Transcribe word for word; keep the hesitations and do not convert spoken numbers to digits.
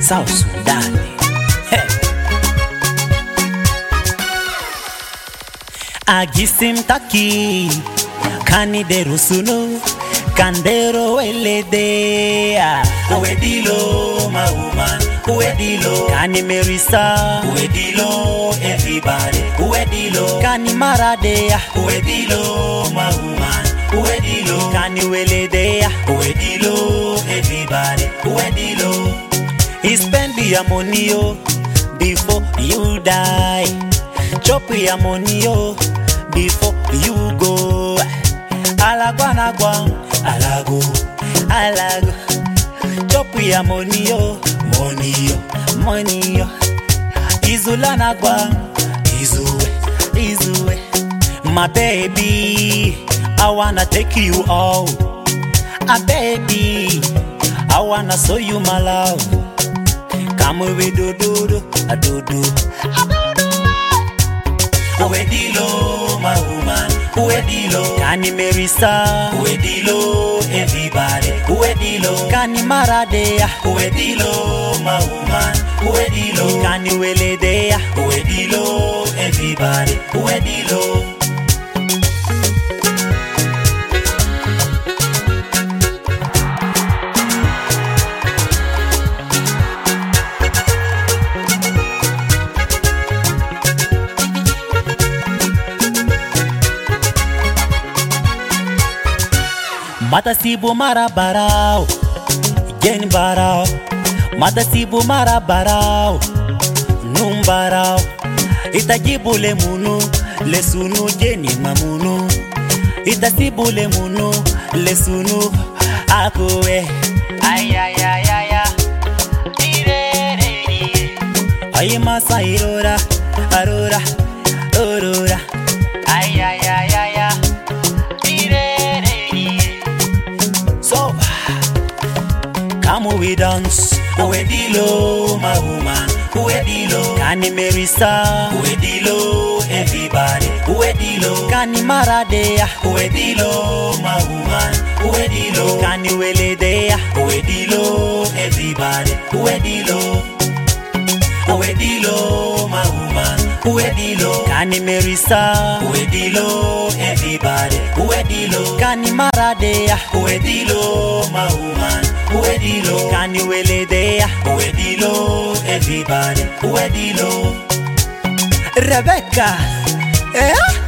South Sudan. Hey. Agisim taki kani derusuno kandero eledea uedilo my woman uedilo kani merisa uedilo everybody uedilo kani maradea uedilo my woman uedilo kani weledea uedilo everybody uedilo. He spend your money yo before you die. Chop your money yo before you go. Alagwana gwang, alago, alago. Chop your money yo, money yo, money yo. Izulana gwang, izuwe, izuwe. My baby, I wanna take you out. A baby, I wanna show you my love. Come with do do do, a do do, a do do. Uedilo, my woman, uedilo. Kani merisa, uedilo, everybody. Uedilo, kani maradea, uedilo, my woman, uedilo. Kani weledea, uedilo, everybody. Uedilo. Matasibu mara barao, gen barao. Matasibu mara barao, num barao. Itajibu le munu, le sunu jeni mamunu. Itasibu le munu, le sunu akowe. Ay ay ay ay ay. Ay masa irora, arora, orora. Ay ay ay ay ay. Come we dance, uedilo, my woman, uedilo. Kani merisa, uedilo, everybody, uedilo. Kani maradea, uedilo, my woman, uedilo. Kani weledea, uedilo, everybody, uedilo. Uedilo, my woman, uedilo. Kani merisa, uedilo, everybody, uedilo. Kani maradea, uedilo, my woman, uedilo. Kani weledea, uedilo, everybody, uedilo. Rebecca, eh?